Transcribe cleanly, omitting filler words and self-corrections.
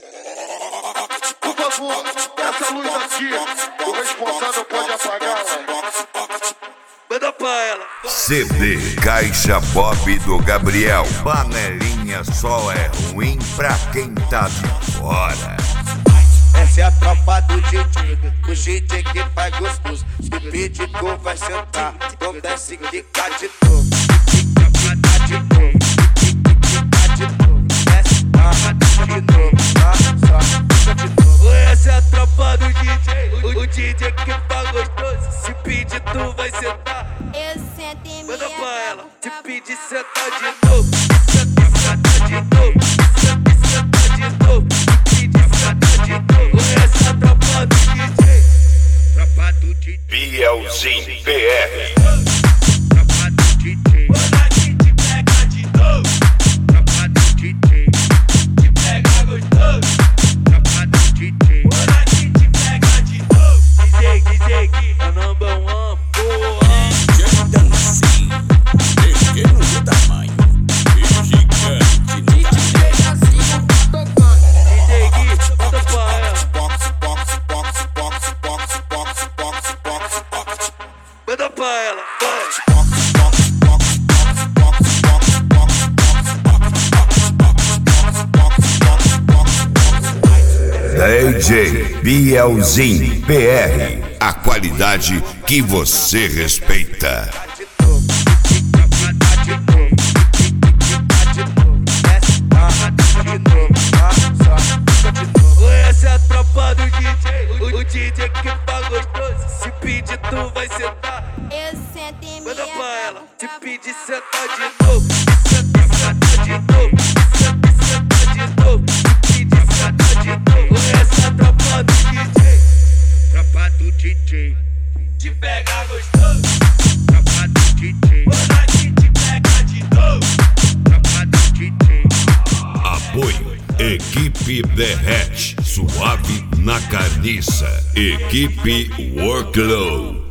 Por favor, essa luz aqui, o responsável pode apagá-la. Manda pra ela. CD Caixa Bob do Gabriel. Panelinha só é ruim pra quem tá de fora. Essa é a tropa do DJ, o DJ que faz gostoso. Se pedir tu vai sentar, então desce que tá de novo. Tá de novo, tá de novo. Desce, tá de novo, tá de novo. Essa é a tropa do DJ, o DJ que faz gostoso. Se pedir tu vai sentar, Eu sento em manda minha pra ela. Se cama. pedir senta de novo, senta de novo, senta de novo. Se pedir senta de novo. Essa é a tropa do DJ, tropa do DJ. Bielzinho PR. Tropa do DJ. Quando a gente pega de novo. Tropa do DJ. Que pega gostoso. Tropa do DJ. Quando a gente pega de novo. DJ que é number one, porra. Pequeno de tamanho e gigante de DJ que manda pra ela. Manda pra ela, DJ Bielzinho PR. A qualidade que você respeita. essa é a tropa do DJ, o DJ que faz gostoso. Se pedir tu vai sentar, Eu sento em minha manda pra ela. cama. Se pedir senta de novo, senta de novo, senta de novo. Se pedir senta de novo. Essa é a tropa do DJ, tropa do DJ. Te pega gostoso, tropa do DJ. Quando a gente pega de novo, tropa do DJ. Apoio Equipe Derrete, suave na carniça. Equipe Workload.